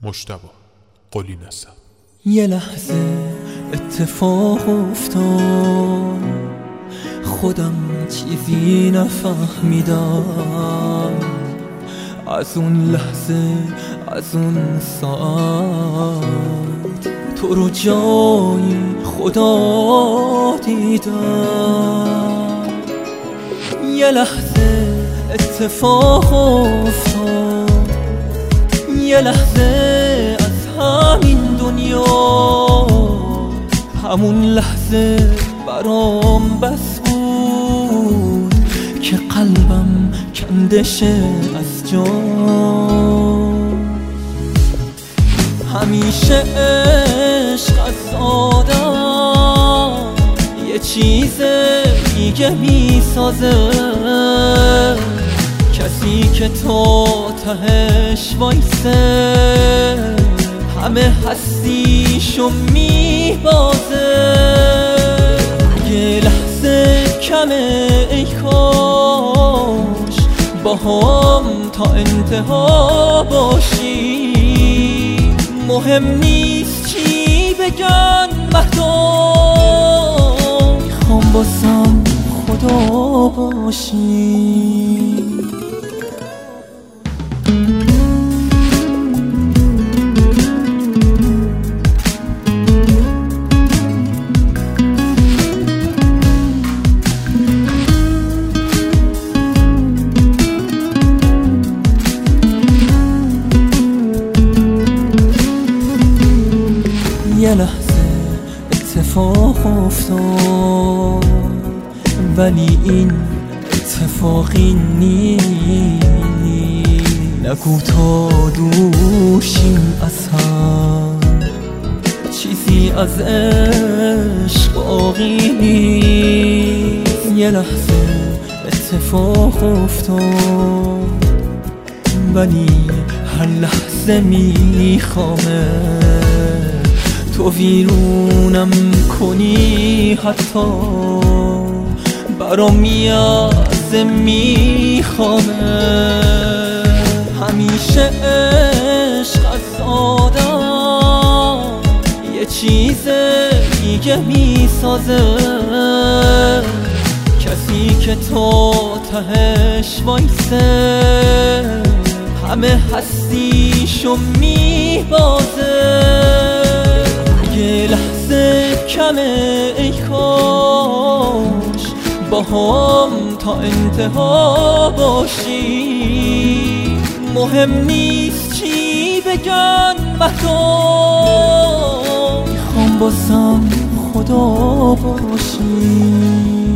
مجتبی قلی نسب. یه لحظه اتفاق افتاد، خودم چیزی نفهمیدم. از اون لحظه، از اون ساعت تو رو جای خدا دیدم. یه لحظه اتفاق افتاد، یه لحظه از همین دنیا، همون لحظه برام بس بود که قلبم کنده شه از جا. همیشه عشق از آدم یه چیز دیگه میسازه، کسی که تا تهش وایسه همه هستیشو میبازه. یه لحظه کمه ای کاش با هم تا انتها باشی. مهم نیست چی بگن مردم، میخوام باسم خدا باشی. یه لحظه اتفاق افتاد، ولی این اتفاقی نیست. نگو تا دوشیم از هم، چیزی از عشق باقی نیست. یه لحظه اتفاق افتاد، ولی هر لحظه میخوامه تو ویرونم کنی، حتی برام میازه میخوامه. همیشه عشق از آدم یه چیز دیگه میسازه، کسی که تا تهش وایسه همه هستیشو میبازه. یه لحظه کمه ای کاش با هم تا انتها باشی. مهم نیست چی بگن مردم، میخوام باسم خدا باشی.